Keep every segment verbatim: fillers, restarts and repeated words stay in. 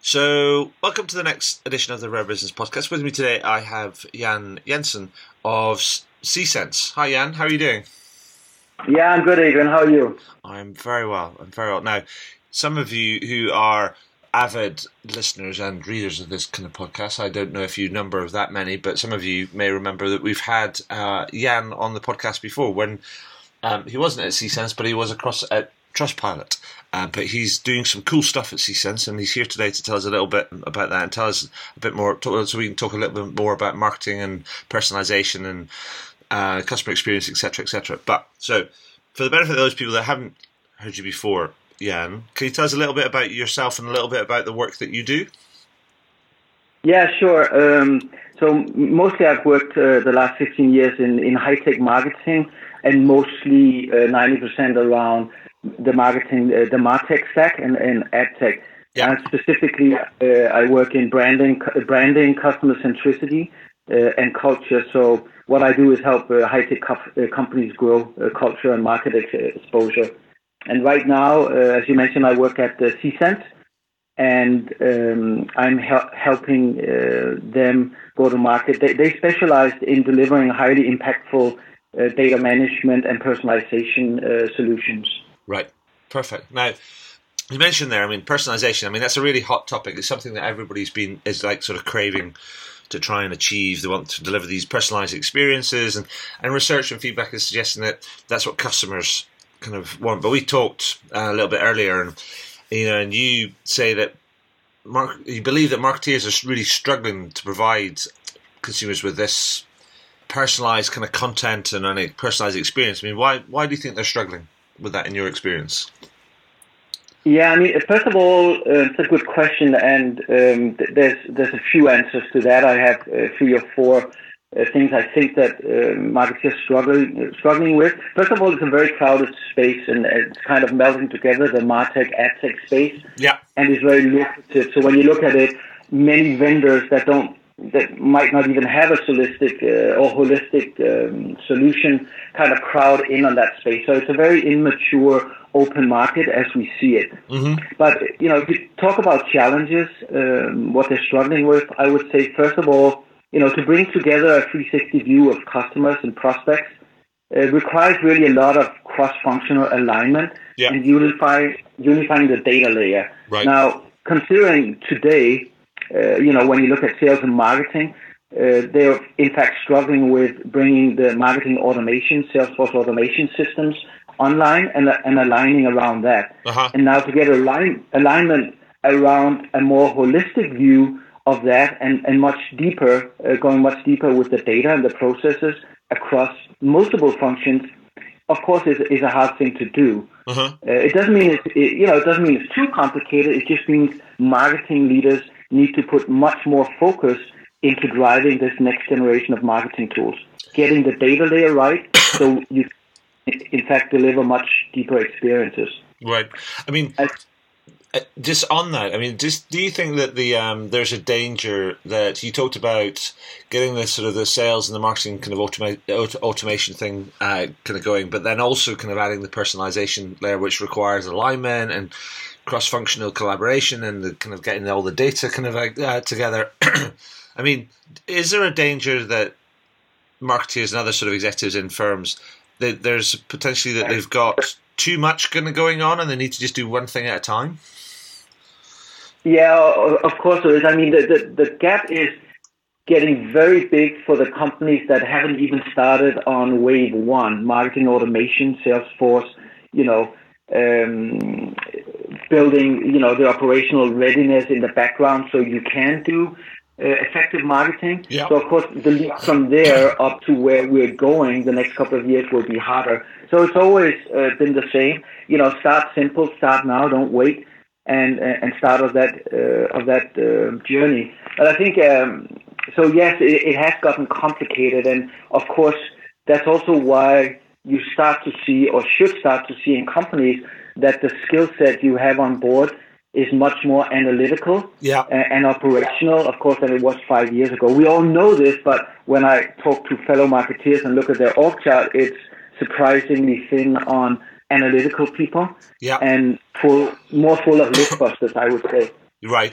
So, welcome to the next edition of the Rare Business Podcast. With me today, I have Jan Jensen of C-Sense. Hi, Jan. How are you doing? Yeah, I'm good, Adrian. How are you? I'm very well. I'm very well. Now, some of you who are avid listeners and readers of this kind of podcast, I don't know if you number of that many, but some of you may remember that we've had uh, Jan on the podcast before when um, he wasn't at C-Sense, but he was across at Trustpilot. Uh, but he's doing some cool stuff at C-Sense, and he's here today to tell us a little bit about that and tell us a bit more, so we can talk a little bit more about marketing and personalization and uh, customer experience, et cetera, et cetera. But so, for the benefit of those people that haven't heard you before, Jan, can you tell us a little bit about yourself and a little bit about the work that you do? Yeah, sure. Um, so mostly I've worked uh, the last fifteen years in, in high-tech marketing, and mostly uh, ninety percent around the marketing, uh, the MarTech stack and, and ad tech. Yeah. And specifically, uh, I work in branding, branding, customer centricity, uh, and culture. So what I do is help uh, high-tech co- uh, companies grow uh, culture and market ex- exposure. And right now, uh, as you mentioned, I work at the C-Sense, and um, I'm hel- helping uh, them go to market. They, they specialize in delivering highly impactful uh, data management and personalization uh, solutions. Right. Perfect. Now, you mentioned there, I mean, personalization, I mean, that's a really hot topic. It's something that everybody's been, is like sort of craving to try and achieve. They want to deliver these personalized experiences, and, and research and feedback is suggesting that that's what customers kind of want. But we talked uh, a little bit earlier, and you know, and you say that mar- you believe that marketeers are really struggling to provide consumers with this personalized kind of content and a personalized experience. I mean, why why do you think they're struggling with that in your experience? Yeah, I mean, first of all, uh, it's a good question, and um, th- there's there's a few answers to that. I have uh, three or four uh, things I think that uh, marketers struggling struggling with. First of all, it's a very crowded space, and it's kind of melting together, the MarTech, AdTech space. Yeah. And it's very lucrative. So when you look at it, many vendors that don't that might not even have a holistic uh, or holistic um, solution kind of crowd in on that space. So it's a very immature open market as we see it. Mm-hmm. But, you know, if you talk about challenges, um, what they're struggling with, I would say, first of all, you know, to bring together a three sixty view of customers and prospects uh, requires really a lot of cross-functional alignment Yeah. and unify, unifying the data layer. Right. Now, considering today, Uh, you know, when you look at sales and marketing, uh, they're in fact struggling with bringing the marketing automation, Salesforce automation systems online and, and aligning around that. Uh-huh. And now to get align, alignment around a more holistic view of that and, and much deeper, uh, going much deeper with the data and the processes across multiple functions, of course, is, is a hard thing to do. Uh-huh. Uh, it doesn't mean it's, it, you know, it doesn't mean it's too complicated. It just means marketing leaders need to put much more focus into driving this next generation of marketing tools, getting the data layer right, so you, in fact, deliver much deeper experiences. Right. I mean, As, just on that, I mean, just do you think that the um, there's a danger that you talked about getting the sort of the sales and the marketing kind of automa- auto- automation thing uh, kind of going, but then also kind of adding the personalization layer, which requires alignment and cross-functional collaboration and the kind of getting all the data kind of uh, together. I mean, is there a danger that marketeers and other sort of executives in firms, that there's potentially that they've got too much kind of going on and they need to just do one thing at a time? Yeah, of course there is. I mean, the, the, the gap is getting very big for the companies that haven't even started on wave one, marketing automation, Salesforce, you know, um, building, you know, the operational readiness in the background so you can do uh, effective marketing. Yeah. So, of course, the leap from there up to where we're going the next couple of years will be harder. So it's always uh, been the same. You know, start simple, start now, don't wait, and and start of that uh, of that uh, journey. But I think um, so. Yes, it, it has gotten complicated, and of course, that's also why you start to see, or should start to see, in companies that the skill set you have on board is much more analytical yeah. and, and operational, of course, than it was five years ago. We all know this, but when I talk to fellow marketeers and look at their org chart, it's surprisingly thin on analytical people yeah. and full, more full of list busters, I would say. Right.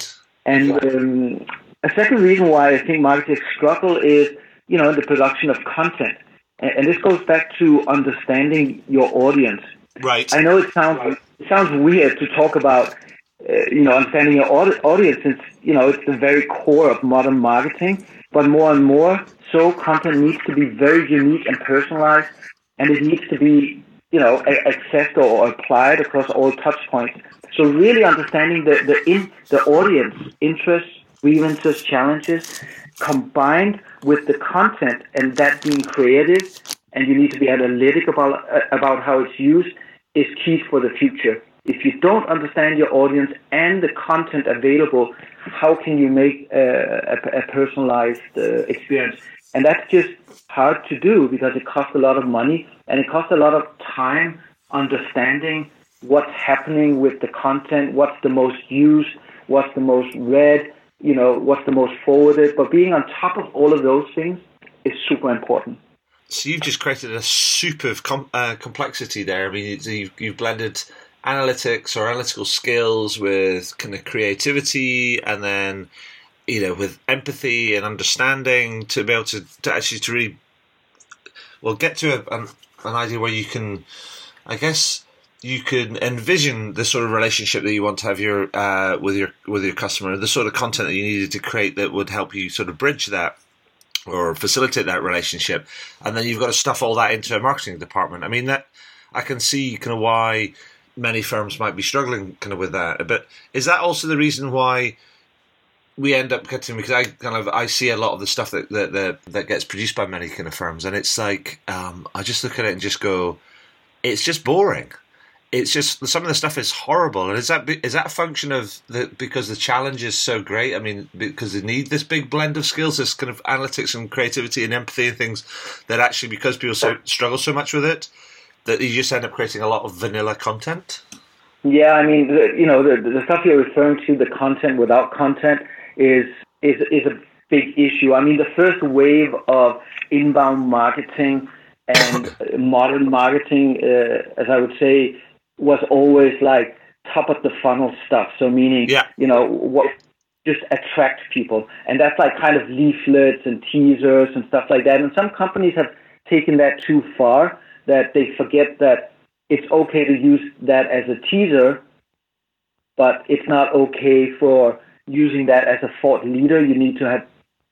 And um, a second reason why I think marketers struggle is, you know, the production of content. And, and this goes back to understanding your audience. Right. I know it sounds it sounds weird to talk about, uh, you know, understanding your audi- audience. It's, you know, it's the very core of modern marketing. But more and more, so content needs to be very unique and personalized, and it needs to be, you know, accessed or applied across all touch points. So really understanding the the in the audience interests, grievances, challenges, combined with the content and that being creative, and you need to be analytic about about how it's used, is key for the future. If you don't understand your audience and the content available, how can you make a, a, a personalized uh, experience? And that's just hard to do because it costs a lot of money and it costs a lot of time understanding what's happening with the content, what's the most used, what's the most read, you know, what's the most forwarded. But being on top of all of those things is super important. So you've just created a soup of com- uh, complexity there. I mean, you've, you've blended analytics or analytical skills with kind of creativity, and then, you know, with empathy and understanding to be able to, to actually to really, well, get to a, an, an idea where you can, I guess, you can envision the sort of relationship that you want to have your uh, with your with your customer, the sort of content that you needed to create that would help you sort of bridge that or facilitate that relationship, and then you've got to stuff all that into a marketing department. I mean, that I can see kind of why many firms might be struggling kind of with that. But is that also the reason why we end up getting, because I kind of I see a lot of the stuff that that that, that gets produced by many kind of firms, and it's like um, I just look at it and just go, it's just boring. It's just some of the stuff is horrible, and is that is that a function of the because the challenge is so great? I mean, because they need this big blend of skills, this kind of analytics and creativity and empathy and things that actually, because people so, struggle so much with it, that you just end up creating a lot of vanilla content. Yeah, I mean, the, you know, the the stuff you're referring to, the content without content, is is is a big issue. I mean, the first wave of inbound marketing and modern marketing, uh, as I would say, was always like top of the funnel stuff. So meaning, yeah. you know, what just attract people. And that's like kind of leaflets and teasers and stuff like that. And some companies have taken that too far, that they forget that it's okay to use that as a teaser, but it's not okay for using that as a thought leader. You need to have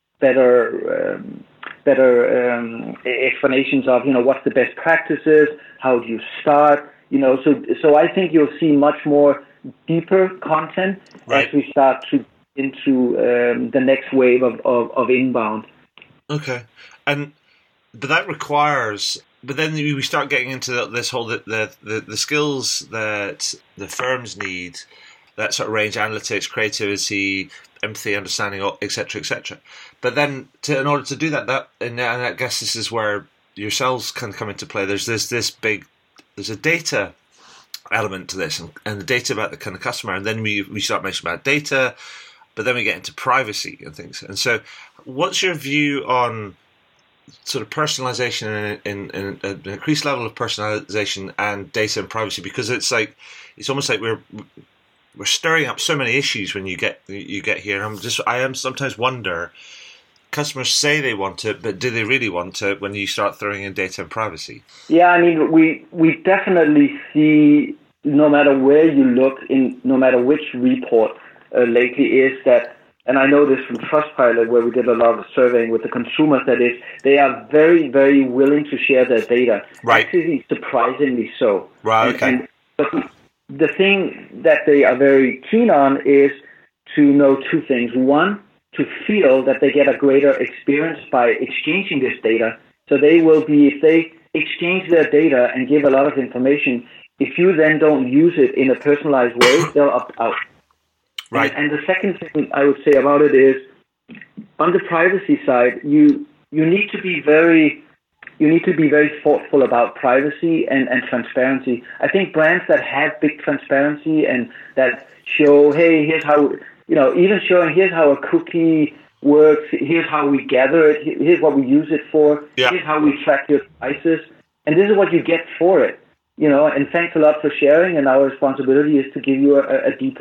better um, better um, explanations of, you know, what's the best practices, how do you start, you know, so so I think you'll see much more deeper content right. as we start to into um, the next wave of, of, of inbound. Okay, and but that requires, but then we start getting into this whole the the, the, the skills that the firms need, that sort of range, analytics, creativity, empathy, understanding, et cetera, et cetera. But then, to, in order to do that, that and, and I guess this is where yourselves can come into play. There's this this big, there's a data element to this, and, and the data about the kind of customer, and then we we start mentioning about data, but then we get into privacy and things. And so, what's your view on sort of personalization and, and, and an increased level of personalization and data and privacy? Because it's like it's almost like we're we're stirring up so many issues when you get you get here. And I'm just I am sometimes wonder. Customers say they want it, but do they really want it when you start throwing in data and privacy? Yeah, I mean, we we definitely see, no matter where you look, in no matter which report uh, lately, is that, and I know this from Trustpilot, where we did a lot of surveying with the consumers, that is, they are very, very willing to share their data. Right. Actually, surprisingly so. Right, okay. And, and, but the thing that they are very keen on is to know two things. One, to feel that they get a greater experience by exchanging this data. So they will be, if they exchange their data and give a lot of information, if you then don't use it in a personalized way, they'll opt out. Right. And, and the second thing I would say about it is, on the privacy side, you you need to be very you need to be very thoughtful about privacy and, and transparency. I think brands that have big transparency and that show, hey, here's how, you know, even showing here's how a cookie works, here's how we gather it, here's what we use it for, yeah. here's how we track your devices, and this is what you get for it. You know, and thanks a lot for sharing, and our responsibility is to give you a, a deeper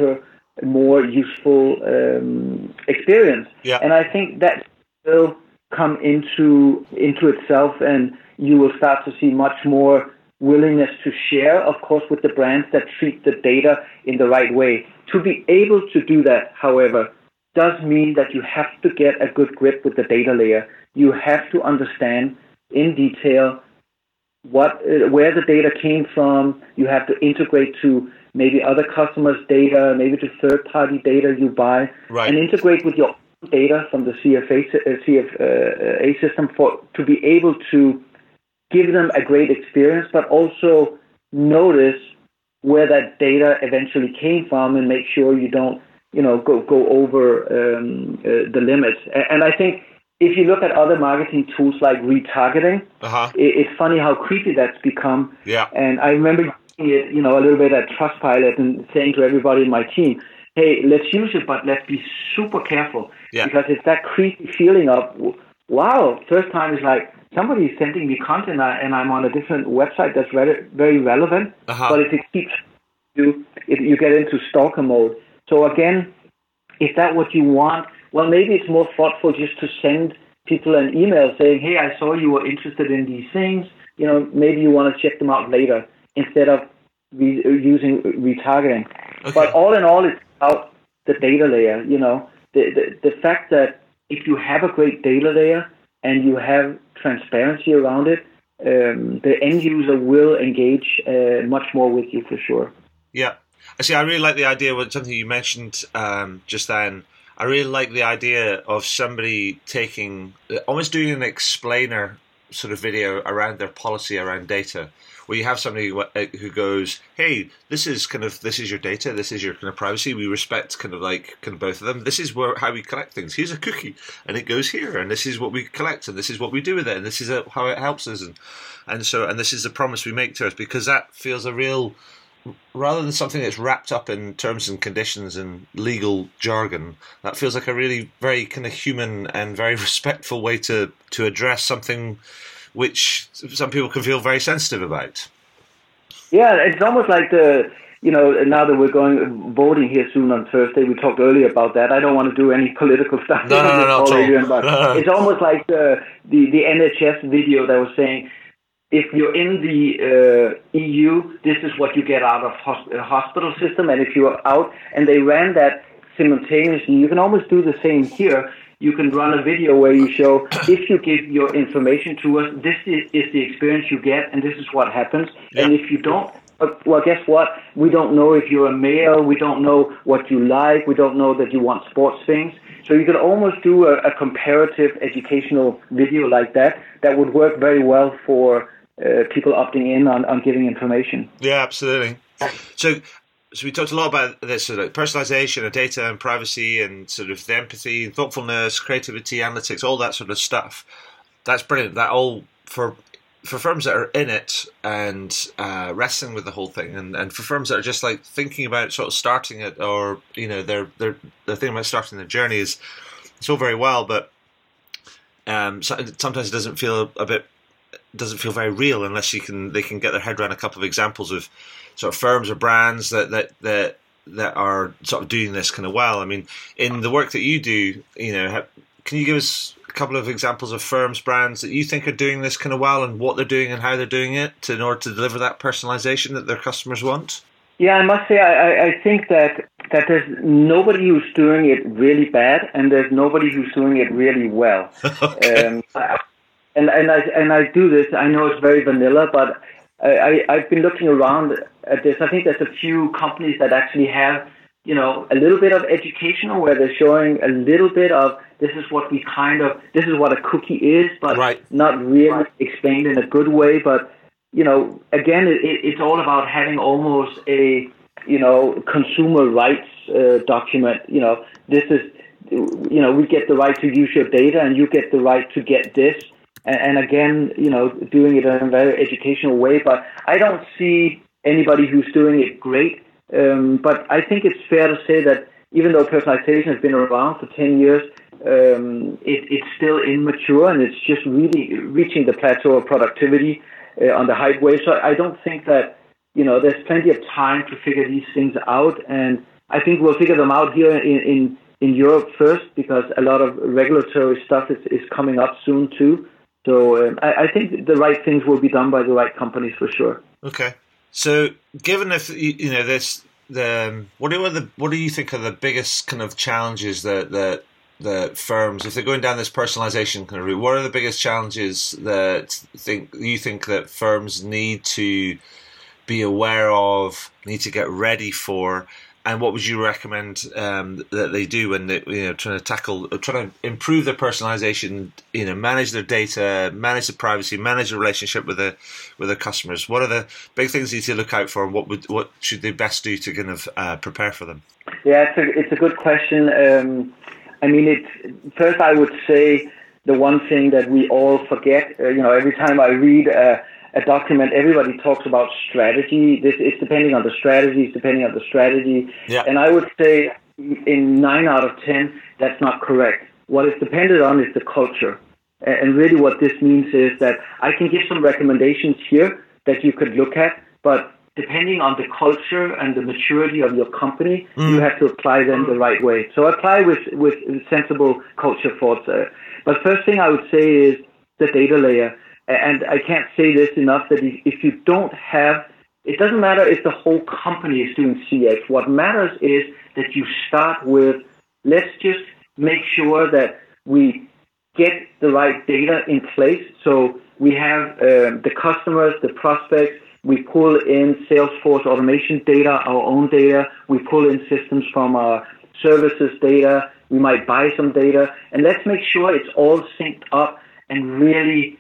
more useful um, experience. Yeah. And I think that will come into into itself, and you will start to see much more willingness to share, of course, with the brands that treat the data in the right way. To be able to do that, however, does mean that you have to get a good grip with the data layer. You have to understand in detail what uh, where the data came from. You have to integrate to maybe other customers' data, maybe to third-party data you buy, right. and integrate with your own data from the C F A, uh, C F A system for to be able to give them a great experience, but also notice where that data eventually came from and make sure you don't, you know, go go over um, uh, the limits. And I think if you look at other marketing tools like retargeting, uh-huh. it, it's funny how creepy that's become. Yeah. And I remember using it, you know, a little bit at Trustpilot and saying to everybody in my team, hey, let's use it, but let's be super careful. Yeah. Because it's that creepy feeling of, wow, first time is like, somebody is sending me content and I'm on a different website that's very, very relevant. Uh-huh. But if it keeps you, it, you get into stalker mode. So again, is that what you want? Well, maybe it's more thoughtful just to send people an email saying, hey, I saw you were interested in these things. You know, maybe you want to check them out later instead of re- using retargeting. Okay. But all in all, it's about the data layer. You know, the, the the fact that if you have a great data layer and you have transparency around it, um, the end user will engage uh, much more with you for sure. Yeah. See, I really like the idea of something you mentioned um, just then. I really like the idea of somebody taking, almost doing an explainer sort of video around their policy around data, where you have somebody who goes, hey, this is kind of, this is your data, this is your kind of privacy, we respect kind of like kind of both of them, this is where how we collect things, here's a cookie, and it goes here, and this is what we collect, and this is what we do with it, and this is a, how it helps us, and, and so, and this is the promise we make to us, because that feels a real, rather than something that's wrapped up in terms and conditions and legal jargon, that feels like a really very kind of human and very respectful way to, to address something which some people can feel very sensitive about. Yeah, it's almost like the, you know, now that we're going voting here soon on Thursday, we talked earlier about that. I don't want to do any political stuff. No, no, no, no, Adrian, but no. It's almost like the, the, the N H S video that was saying, if you're in the uh, E U, this is what you get out of hosp- hospital system, and if you're out, and they ran that simultaneously, you can almost do the same here. You can run a video where you show, if you give your information to us, this is, is the experience you get, and this is what happens. Yeah. And if you don't, well, guess what? We don't know if you're a male. We don't know what you like. We don't know that you want sports things. So you can almost do a, a comparative educational video like that that would work very well for uh, people opting in on, on giving information. Yeah, absolutely. So So we talked a lot about this sort of personalization of data and privacy and sort of the empathy, thoughtfulness, creativity, analytics, all that sort of stuff. That's brilliant. That all for for firms that are in it and uh, wrestling with the whole thing, and, and for firms that are just like thinking about sort of starting it, or you know, they're they're they're thinking about starting their journey is it's all very well, but um, so, sometimes it doesn't feel a bit doesn't feel very real unless you can they can get their head around a couple of examples of sort of firms or brands that, that that that are sort of doing this kind of well. I mean, in the work that you do, you know, have, can you give us a couple of examples of firms, brands that you think are doing this kind of well, and what they're doing and how they're doing it to, in order to deliver that personalization that their customers want? Yeah, I must say, I, I think that that there's nobody who's doing it really bad, and there's nobody who's doing it really well. Okay. Um, and and I and I do this. I know it's very vanilla, but I, I've been looking around at this. I think there's a few companies that actually have, you know, a little bit of educational where they're showing a little bit of this is what we kind of, this is what a cookie is, but right. not really explained in a good way. But, you know, again, it, it's all about having almost a, you know, consumer rights uh, document. You know, this is, you know, we get the right to use your data and you get the right to get this. And again, you know, doing it in a very educational way. But I don't see anybody who's doing it great. Um, but I think it's fair to say that even though personalization has been around for ten years, um, it, it's still immature, and it's just really reaching the plateau of productivity uh, on the height wave. So I don't think that, you know, there's plenty of time to figure these things out. And I think we'll figure them out here in, in, in Europe first, because a lot of regulatory stuff is, is coming up soon too. So um, I, I think the right things will be done by the right companies for sure. Okay. So given if you know this, the um, what do the what do you think are the biggest kind of challenges that that the firms, if they're going down this personalization kind of route, what are the biggest challenges that think you think that firms need to be aware of, need to get ready for, and what would you recommend um, that they do when they, you know, trying to tackle, trying to improve their personalization, you know, manage their data, manage the privacy, manage the relationship with the with their customers? What are the big things they need to look out for, and what would what should they best do to kind of uh, prepare for them? Yeah, it's a it's a good question. Um, I mean, it first I would say the one thing that we all forget. Uh, you know, every time I read a, a document, everybody talks about strategy. This is depending on the strategy, it's depending on the strategy. Yeah. And I would say in nine out of ten, that's not correct. What is dependent on is the culture. And really what this means is that I can give some recommendations here that you could look at, but depending on the culture and the maturity of your company, mm. you have to apply them the right way. So apply with, with sensible culture thoughts. Uh, but first thing I would say is the data layer. And I can't say this enough, that if you don't have, it doesn't matter if the whole company is doing C X. What matters is that you start with, let's just make sure that we get the right data in place. So we have um, the customers, the prospects. We pull in Salesforce automation data, our own data. We pull in systems from our services data. We might buy some data. And let's make sure it's all synced up and really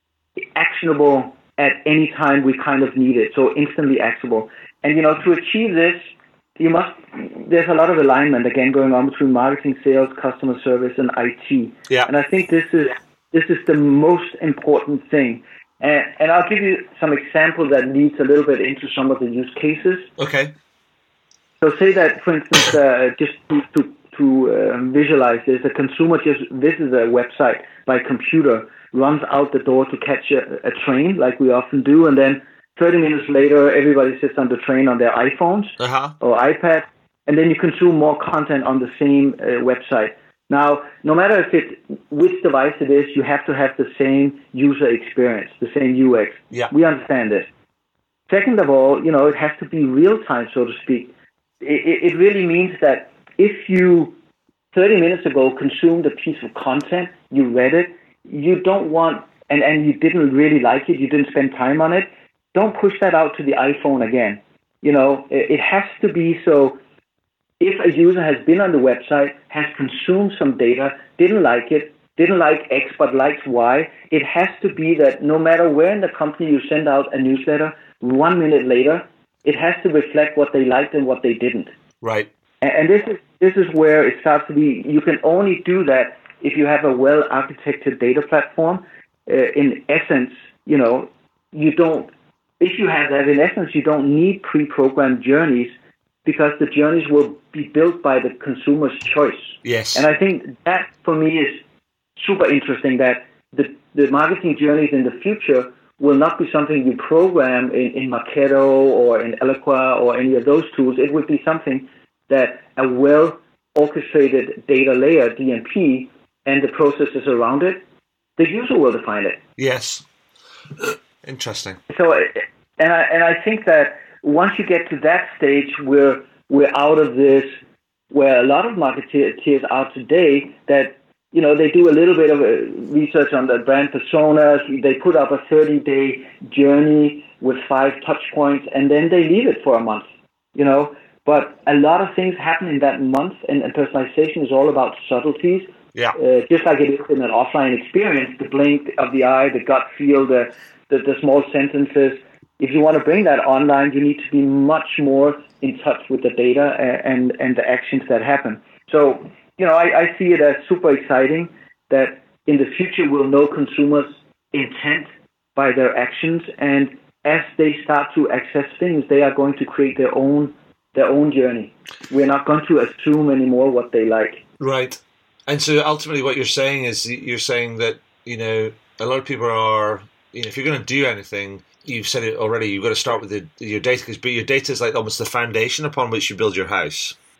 actionable at any time we kind of need it. So instantly actionable. And, you know, to achieve this, you must, there's a lot of alignment, again, going on between marketing, sales, customer service, and I T. Yeah. And I think this is, this is the most important thing. And, and I'll give you some examples that leads a little bit into some of the use cases. Okay. So say that, for instance, uh, just to, to, to um, visualize this, a consumer just visits a website by computer, runs out the door to catch a, a train, like we often do, and then thirty minutes later, everybody sits on the train on their iPhones uh-huh. or iPad, and then you consume more content on the same uh, website. Now, no matter if it, which device it is, you have to have the same user experience, the same U X. Yeah. We understand this. Second of all, you know, it has to be real time, so to speak. It, it really means that if you thirty minutes ago consumed a piece of content, you read it, you don't want, and, and you didn't really like it, you didn't spend time on it, don't push that out to the iPhone again. You know, it, it has to be so. If a user has been on the website, has consumed some data, didn't like it, didn't like X but likes Y, it has to be that no matter where in the company you send out a newsletter, one minute later, it has to reflect what they liked and what they didn't. Right. And, and this is this is where it starts to be, you can only do that if you have a well-architected data platform. Uh, in essence, you know, you don't, if you have that, in essence, you don't need pre-programmed journeys, because the journeys will be built by the consumer's choice. Yes. And I think that, for me, is super interesting, that the, the marketing journeys in the future will not be something you program in, in Marketo or in Eloqua or any of those tools. It would be something that a well-orchestrated data layer, D M P, and the processes around it, the user will define it. Yes. Interesting. So, and I, and I think that once you get to that stage, we're we're out of this, where a lot of marketeers are today, that, you know, they do a little bit of a research on the brand personas, they put up a thirty-day journey with five touch points, and then they leave it for a month, you know. But a lot of things happen in that month, and, and personalization is all about subtleties. Yeah. Uh, just like it is in an offline experience, the blink of the eye, the gut feel, the, the, the small sentences. If you want to bring that online, you need to be much more in touch with the data and, and the actions that happen. So, you know, I, I see it as super exciting that in the future we'll know consumers' intent by their actions, and as they start to access things, they are going to create their own their own journey. We're not going to assume anymore what they like. Right. And so ultimately what you're saying is you're saying that, you know, a lot of people are, you know, if you're going to do anything, you've said it already, you've got to start with the, your data, because your data is like almost the foundation upon which you build your house.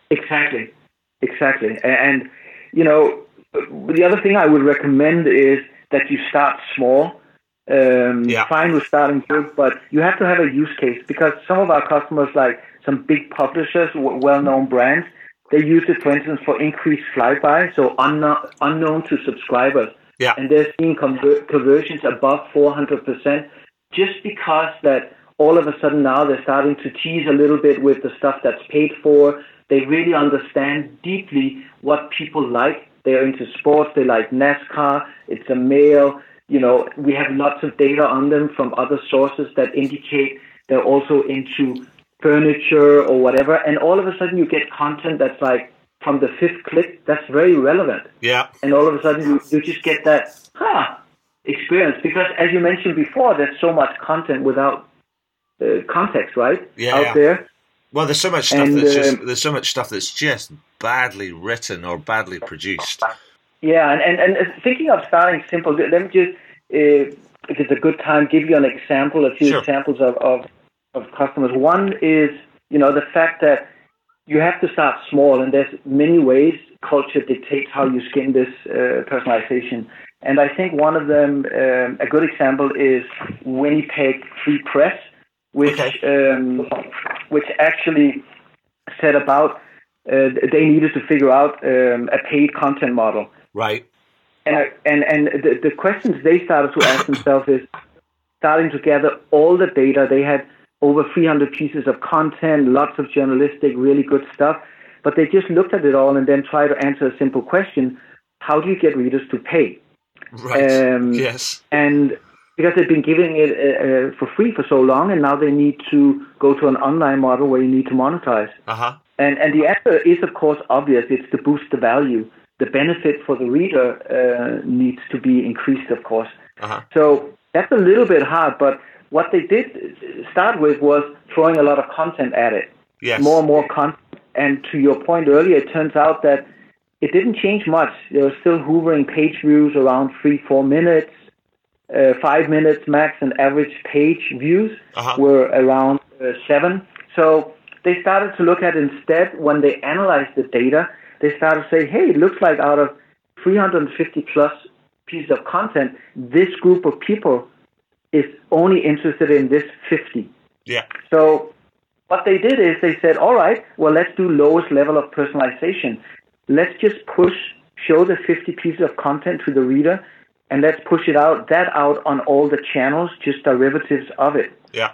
Exactly, exactly. And, and you know, the other thing I would recommend is that you start small. Um, yeah. Fine with starting big, but you have to have a use case, because some of our customers, like some big publishers, well-known brands, they use it, for instance, for increased flyby, so unknown, unknown to subscribers. Yeah. And they're seeing conver- conversions above four hundred percent, just because that all of a sudden now they're starting to tease a little bit with the stuff that's paid for. They really understand deeply what people like. They're into sports. They like NASCAR. It's a male. You know, we have lots of data on them from other sources that indicate they're also into furniture or whatever. And all of a sudden you get content that's like from the fifth click. That's very relevant. Yeah. And all of a sudden you, you just get that, huh, experience. Because as you mentioned before, there's so much content without uh, context, right? Yeah, Out yeah. there. Well, there's so much stuff And, that's uh, just there's so much stuff that's just badly written or badly produced. Yeah, and, and, and thinking of starting simple, let me just, uh, if it's a good time, give you an example, a few Sure. examples of, of, of customers. One is, you know, the fact that you have to start small, and there's many ways culture dictates how you skin this uh, personalization. And I think one of them, um, a good example is Winnipeg Free Press, which Okay. um, which actually set about, uh, they needed to figure out um, a paid content model. Right. And and and the, the questions they started to ask themselves is starting to gather all the data. They had over three hundred pieces of content, lots of journalistic, really good stuff. But they just looked at it all and then tried to answer a simple question: how do you get readers to pay? Right. Um, yes. And because they've been giving it uh, for free for so long, and now they need to go to an online model where you need to monetize. Uh huh. And and the answer is, of course, obvious. It's to boost the value. The benefit for the reader uh, needs to be increased, of course. Uh-huh. So that's a little bit hard, but what they did start with was throwing a lot of content at it. Yes. More and more content. And to your point earlier, it turns out that it didn't change much. They were still hoovering page views around three, four minutes, uh, five minutes max, and average page views Uh-huh. were around uh, seven. So they started to look at, instead, when they analyzed the data, they started to say, hey, it looks like out of three hundred fifty plus pieces of content, this group of people is only interested in this fifty. Yeah. So what they did is they said, all right, well, let's do lowest level of personalization. Let's just push, show the fifty pieces of content to the reader, and let's push it out, that out on all the channels, just derivatives of it. Yeah.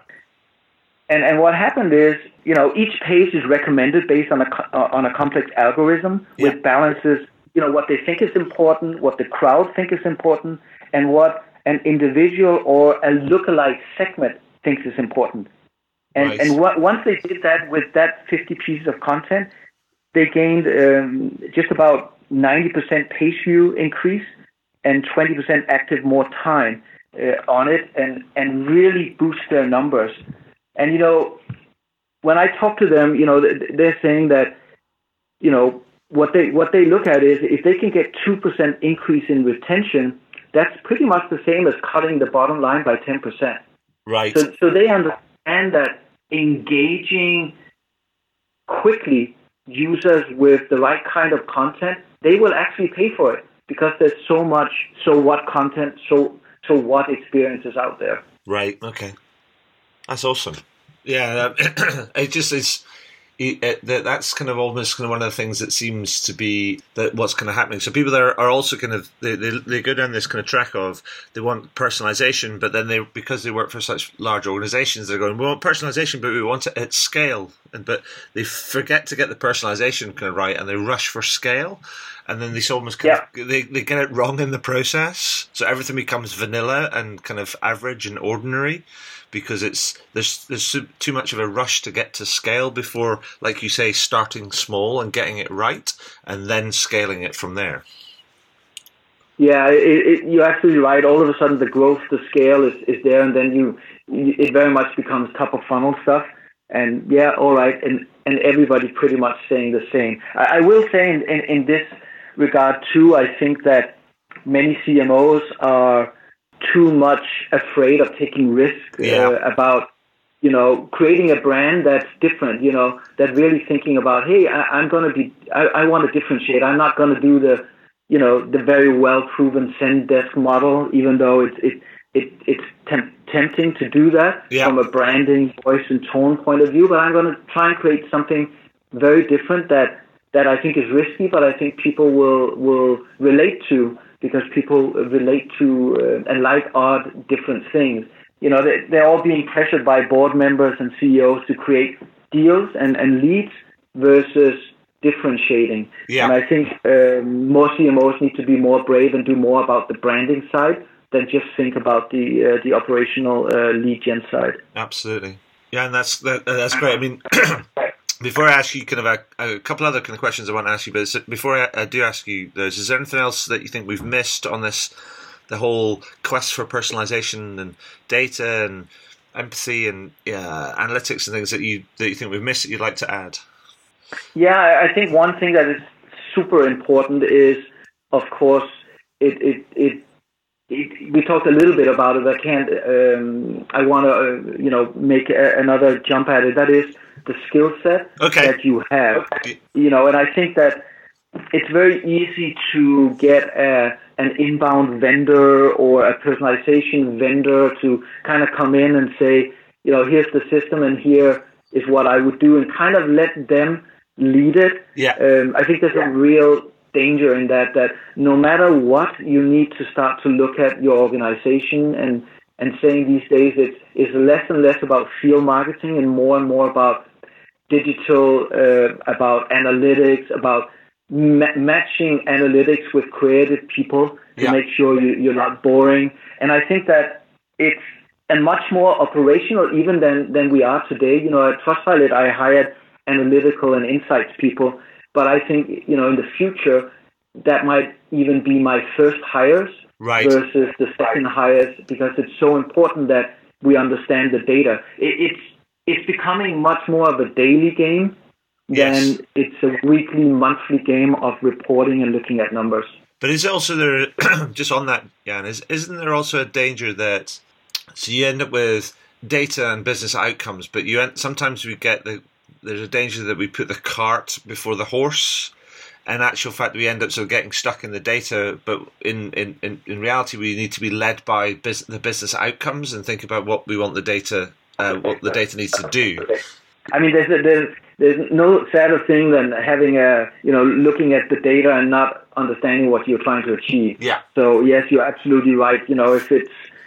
And and what happened is, you know, each page is recommended based on a uh, on a complex algorithm Yeah. with balances, you know, what they think is important, what the crowd think is important, and what an individual or a lookalike segment thinks is important. And Right. and what, once they did that with that fifty pieces of content, they gained um, just about ninety percent page view increase and twenty percent active more time uh, on it, and and really boost their numbers. And, you know, when I talk to them, you know, they're saying that, you know, what they what they look at is if they can get two percent increase in retention, that's pretty much the same as cutting the bottom line by ten percent. Right. So, so they understand that engaging quickly users with the right kind of content, they will actually pay for it because there's so much so what content, so so what experiences out there. Right. Okay. That's awesome. Yeah, it just is. It, it, that that's kind of almost kind of one of the things that seems to be that what's kind of happening. So people there are also kind of they, they they go down this kind of track of they want personalization, but then they because they work for such large organizations, they're going, we want personalization, but we want it at scale. And but they forget to get the personalization kind of right, and they rush for scale, and then they almost kind Yeah. of they they get it wrong in the process. So everything becomes vanilla and kind of average and ordinary. Because it's there's there's too much of a rush to get to scale before, like you say, starting small and getting it right, and then scaling it from there. Yeah, it, it, you're absolutely right. All of a sudden, the growth, the scale is, is there, and then you it very much becomes top of funnel stuff. And yeah, all right, and and everybody pretty much saying the same. I, I will say in, in in this regard too, I think that many C M Os are too much afraid of taking risk Yeah. uh, about you know, creating a brand that's different, you know, that really thinking about, hey, I, I'm going to be, I, I want to differentiate. I'm not going to do the, you know, the very well-proven Zendesk model, even though it's it, it it's temp- tempting to do that yeah. from a branding, voice, and tone point of view. But I'm going to try and create something very different that, that I think is risky, but I think people will will relate to, because people relate to uh, and like odd, different things. You know, they, they're all being pressured by board members and C E Os to create deals and, and leads versus differentiating. Yeah. And I think um, more C M Os need to be more brave and do more about the branding side than just think about the uh, the operational uh, lead gen side. Absolutely. Yeah, and that's that, that's great. I mean, before I ask you kind of a, a couple other kind of questions I want to ask you, but before I, I do ask you those, is there anything else that you think we've missed on this, the whole quest for personalization and data and empathy and yeah, analytics and things that you that you think we've missed that you'd like to add? Yeah, I think one thing that is super important is, of course, it it it, it we talked a little bit about it. I can't. Um, I want to uh, you know make a, another jump at it. That is the skill set okay. that you have. You know, and I think that it's very easy to get a, an inbound vendor or a personalization vendor to kind of come in and say, you know, here's the system and here is what I would do, and kind of let them lead it. Yeah. Um, I think there's a real danger in that, that no matter what, you need to start to look at your organization and, and saying these days it's, it's less and less about field marketing and more and more about digital, uh, about analytics, about ma- matching analytics with creative people to yeah. make sure you, you're not boring. And I think that it's and much more operational even than, than we are today. You know, at Trustpilot, I hired analytical and insights people, but I think, you know, in the future, that might even be my first hires right. versus the second hires, because it's so important that we understand the data. It, it's it's becoming much more of a daily game yes. than it's a weekly, monthly game of reporting and looking at numbers. But is also there, just on that, Jan, is, isn't there also a danger that, so you end up with data and business outcomes, but you end, sometimes we get the, there's a danger that we put the cart before the horse. In actual fact, we end up sort of getting stuck in the data, but in, in, in, in reality, we need to be led by bus- the business outcomes and think about what we want the data, uh, what the data needs to do. I mean, there's, a, there's there's no sadder thing than having a, you know, looking at the data and not understanding what you're trying to achieve. Yeah. So yes, you're absolutely right. You know, if it's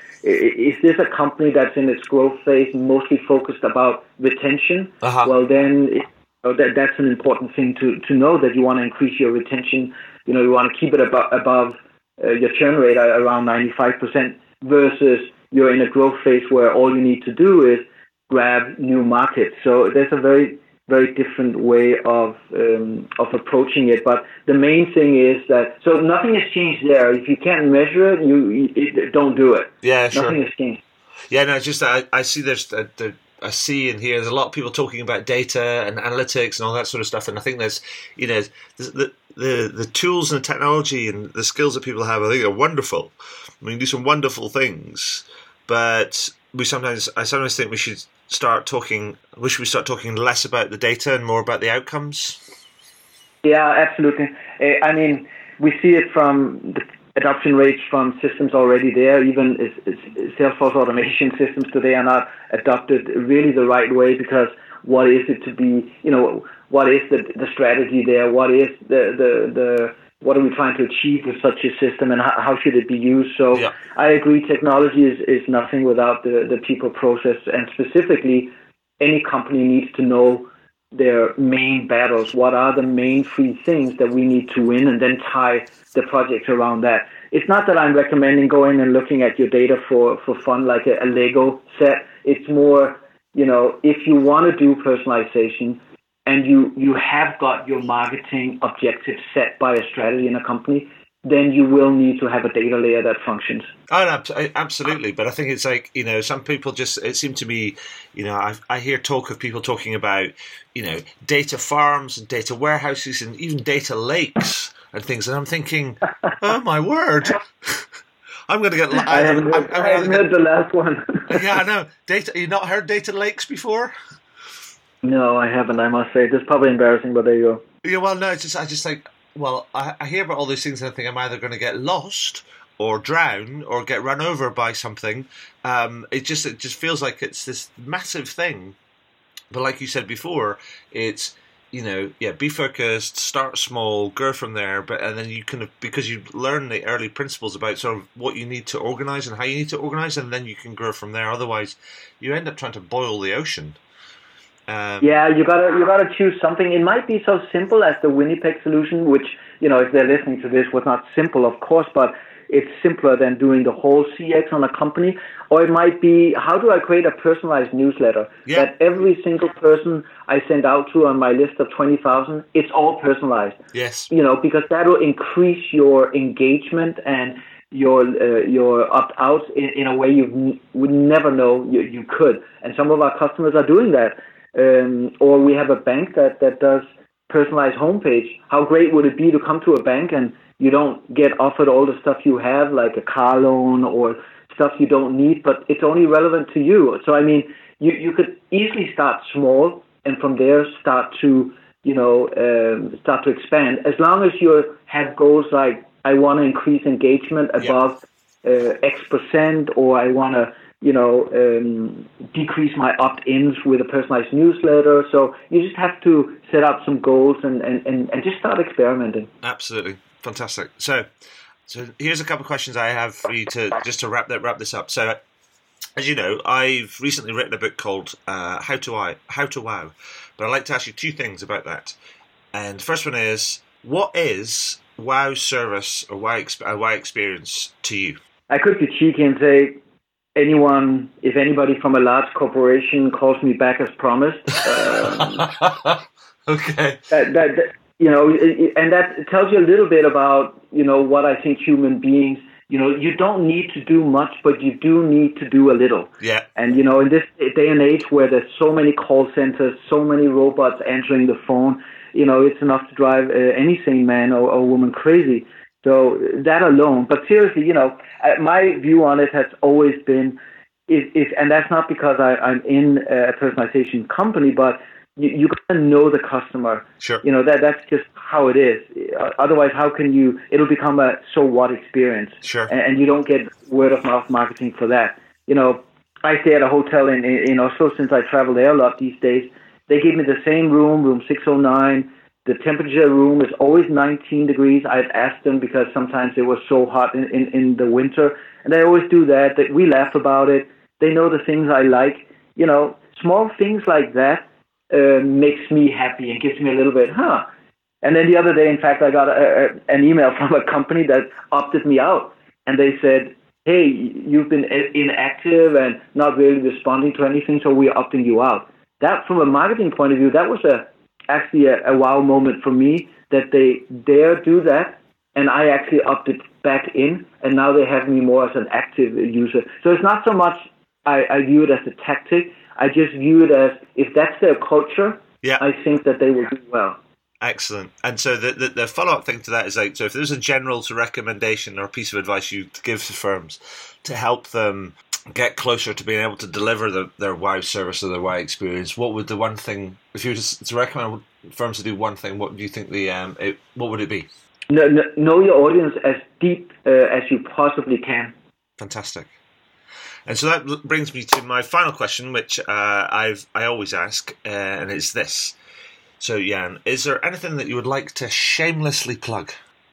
is this a company that's in its growth phase, mostly focused about retention? Uh-huh. Well, then it, So that that's an important thing to, to know, that you want to increase your retention. You know, you want to keep it above, above uh, your churn rate at around ninety-five percent, versus you're in a growth phase where all you need to do is grab new markets. So there's a very, very different way of um, of approaching it. But the main thing is that, so nothing has changed there. If you can't measure it, you, you it, don't do it. Yeah, sure. Nothing has changed. Yeah, no, it's just that I, I see there's the, the I see and hear there's a lot of people talking about data and analytics and all that sort of stuff, and I think there's, you know, the the the tools and the technology and the skills that people have, I think are wonderful. We can do some wonderful things, but we sometimes I sometimes think we should start talking. We should start talking less about the data and more about the outcomes. Yeah, absolutely. I mean, we see it from the adoption rates from systems already there. Even is, is Salesforce automation systems today are not adopted really the right way, because what is it to be, you know, what is the the strategy there? What is the, the, the what are we trying to achieve with such a system, and how, how should it be used? So yeah. I agree, technology is, is nothing without the, the people process, and specifically any company needs to know their main battles. What are the main three things that we need to win, and then tie the projects around that. It's not that I'm recommending going and looking at your data for, for fun, like a, a Lego set. It's more, you know, if you want to do personalization and you, you have got your marketing objectives set by a strategy in a company, then you will need to have a data layer that functions. Oh, no, absolutely. But I think it's like, you know, some people just, it seemed to me, you know, I, I hear talk of people talking about, you know, data farms and data warehouses and even data lakes and things. And I'm thinking, oh, my word. I'm going to get. I haven't heard, I haven't heard the last one. Yeah, I know. Data. You not heard data lakes before? No, I haven't. I must say, this is probably embarrassing, but there you go. Yeah, well, no, it's just I just think. Well, I, I hear about all these things and I think I'm either going to get lost or drown or get run over by something. Um, it just it just feels like it's this massive thing. But like you said before, it's, you know, yeah, be focused, start small, grow from there. But and then you can, because you learn the early principles about sort of what you need to organize and how you need to organize, and then you can grow from there. Otherwise, you end up trying to boil the ocean. Um, yeah, you gotta you gotta choose something. It might be so simple as the Winnipeg solution, which, you know, if they're listening to this, was not simple, of course, but it's simpler than doing the whole C X on a company. Or it might be, how do I create a personalized newsletter yeah. that every single person I send out to on my list of twenty thousand, it's all personalized. Yes. You know, because that will increase your engagement and your uh, your opt-outs in, in a way you n- would never know you, you could. And some of our customers are doing that. Um, or we have a bank that, that does personalized homepage. How great would it be to come to a bank and you don't get offered all the stuff you have, like a car loan or stuff you don't need, but it's only relevant to you. So, I mean, you, you could easily start small and from there start to, you know, um, start to expand. As long as you have goals like, I want to increase engagement above yeah. uh, X percent, or I want to, you know, um, decrease my opt-ins with a personalized newsletter. So you just have to set up some goals and, and, and, and just start experimenting. Absolutely. Fantastic. So, so here's a couple of questions I have for you to just to wrap that wrap this up. So, as you know, I've recently written a book called uh, How to I How to Wow, but I'd like to ask you two things about that. And the first one is, what is Wow service or Wow a Wow experience to you? I could be cheeky and say, anyone, if anybody from a large corporation calls me back as promised, um, okay, that, that, that you know, and that tells you a little bit about, you know, what I think human beings, you know, you don't need to do much, but you do need to do a little. Yeah. And, you know, in this day and age where there's so many call centers, so many robots answering the phone, you know, it's enough to drive uh, any sane man or, or woman crazy. So that alone. But seriously, you know, my view on it has always been, if, if and that's not because I, I'm in a personalization company, but you, you got to know the customer. Sure. You know, that that's just how it is. Otherwise, how can you, it'll become a so what experience. Sure. And, and you don't get word of mouth marketing for that. You know, I stay at a hotel in, in, in Oslo since I travel there a lot these days. They give me the same room, room six oh nine. The temperature of the room is always nineteen degrees. I've asked them because sometimes it was so hot in, in, in the winter. And they always do that. That we laugh about it. They know the things I like. You know, small things like that uh, makes me happy and gives me a little bit, huh? And then the other day, in fact, I got a, a, an email from a company that opted me out. And they said, hey, you've been inactive and not really responding to anything, so we're opting you out. That, from a marketing point of view, that was a actually a, a wow moment for me, that they dare do that, and I actually opted back in, and now they have me more as an active user. So it's not so much I, I view it as a tactic. I just view it as, if that's their culture, yeah. I think that they will do well. Excellent. And so the, the, the follow-up thing to that is, like, so if there's a general to recommendation or a piece of advice you give to firms to help them get closer to being able to deliver the, their Wow service or their Wow experience, what would the one thing, if you were to, to recommend firms to do one thing, what do you think the um, it, what would it be? Know, know your audience as deep uh, as you possibly can. Fantastic. And so that brings me to my final question, which uh, I've I always ask, uh, and it's this. So, Jan, is there anything that you would like to shamelessly plug?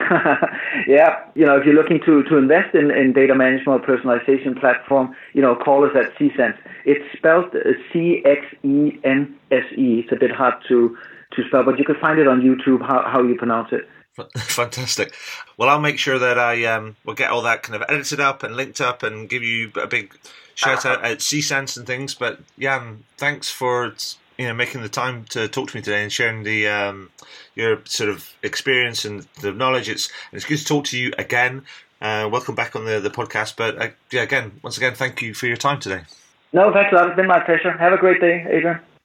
Yeah, you know, if you're looking to, to invest in, in data management or personalization platform, you know, call us at Cxense. It's spelled C X E N S E. It's a bit hard to, to spell, but you can find it on YouTube, how, how you pronounce it. Fantastic. Well, I'll make sure that I um, will get all that kind of edited up and linked up and give you a big shout out at Cxense and things. But Jan, thanks for you know making the time to talk to me today and sharing the um, your sort of experience and the knowledge. It's it's good to talk to you again. Uh, welcome back on the the podcast. But uh, yeah, again, once again, thank you for your time today. No, thanks a lot. It's been my pleasure. Have a great day, Adrian.